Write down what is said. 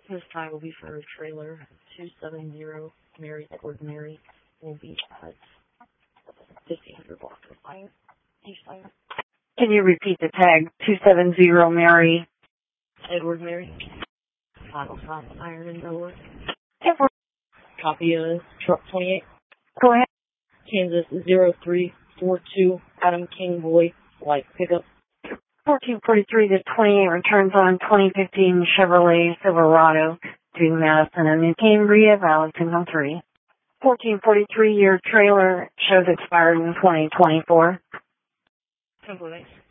This time will be for a trailer 270 Mary Edward Mary. Will be at 1500 block of Iron. East Iron. Can you repeat the tag? 270 Mary Edward Mary. 505 Iron in Delaware. Edward. Copy of truck 28. Go ahead. Kansas 0342 Adam King Boy Light Pickup. 1443 to 28 returns on 2015 Chevrolet Silverado to Madison and the Cambria Valley 203. 1443 year trailer shows expired in 2024. Simple, thanks.